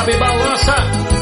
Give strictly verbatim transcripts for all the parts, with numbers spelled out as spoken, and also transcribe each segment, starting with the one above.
sabe, balança.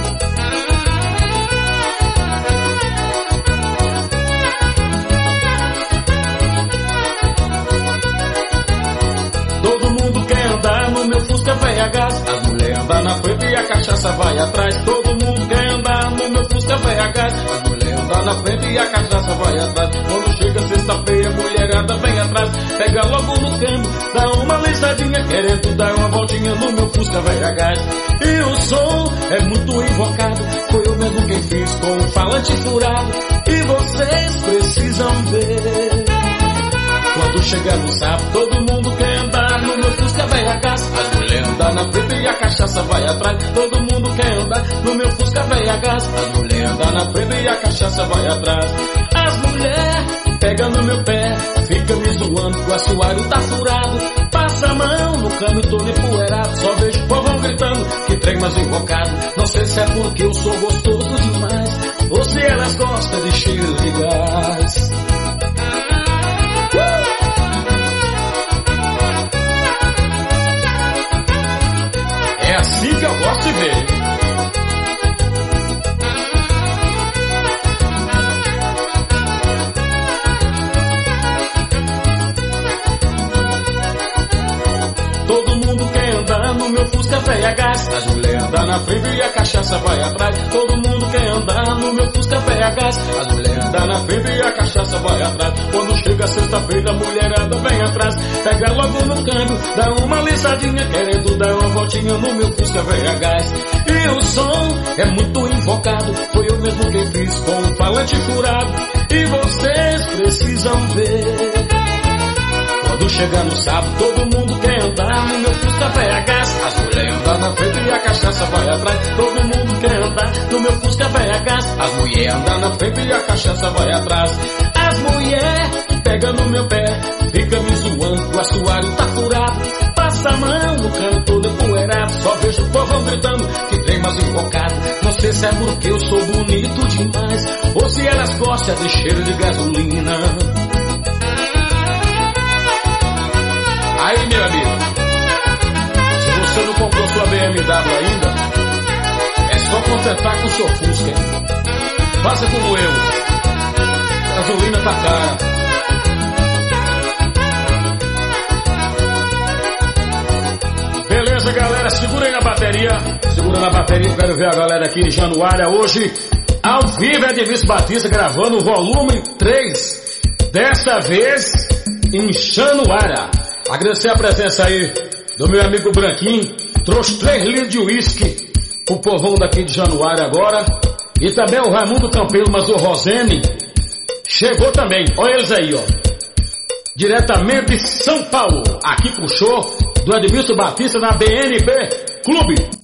Todo mundo quer andar no meu Fusca V H. As mulheres andam na frente e a cachaça vai atrás. Todo mundo quer andar no meu Fusca V H. As mulheres andam na frente e a cachaça vai atrás. Quando chega sexta-feira, a mulherada vem atrás. Pega logo no câmbio, dá uma lisadinha, querendo dar uma voltinha no meu Fusca V H. E o som é muito invocado, foi eu mesmo quem fiz com o falante furado. E vocês precisam ver. Quando chega no sábado, todo mundo quer andar no meu Fusca V H. As mulheres andam na frente e a cachaça vai atrás. Todo mundo quer andar no meu Fusca V H. As mulheres andam na frente e a cachaça vai atrás. As mulheres pegam no meu pé, fica me zoando, o assoalho tá furado. Passa a mão no câmbio todo empoeirado. Só vejo o povão gritando, que trem mais invocado. Não sei se é porque eu sou gostoso demais, ou se elas gostam de cheiro de gás. É assim que eu gosto de ver. Todo mundo quer andar no meu Fusca V H. As mulheres andam na frente e a cachaça vai atrás. Todo mundo quer andar no meu Fusca V H. As mulheres andam na frente e a cachaça vai atrás. Quando chega sexta-feira, a mulherada vem atrás. Pega logo no câmbio, dá uma lisadinha, querendo dar uma voltinha no meu Fusca V H. E o som é muito invocado, foi eu mesmo quem fiz com o falante furado. E vocês precisam ver. Quando chega no sábado, todo mundo quer andar no meu Fusca V H. As mulheres andam na frente e a cachaça vai atrás. Todo mundo quer andar no meu Fusca V H. As mulheres andam na frente e a cachaça vai atrás. As mulheres pegam no meu pé, fica me zoando, o assoalho tá furado. Passa a mão no cano todo empoeirado. Só vejo o povão gritando, que trem mais invocado. Não sei se é porque eu sou bonito demais, ou se elas gostam de cheiro de gasolina. Aí, meu amigo, se você não comprou sua B M W ainda, é só contentar com o seu Fusca, hein? Faça como eu, a gasolina tá cara. Beleza, galera, segura aí na bateria. Segura na bateria, eu quero ver a galera aqui em Januária hoje. Ao vivo, Edmilson Batista gravando o volume três. Dessa vez em Januária. Agradecer a presença aí do meu amigo Branquinho. Trouxe três litros de uísque pro povão daqui de Januária agora. E também o Raimundo Campeiro, mas o Rosene chegou também. Olha eles aí, ó. Diretamente de São Paulo. Aqui pro show do Edmilson Batista na B N B Clube.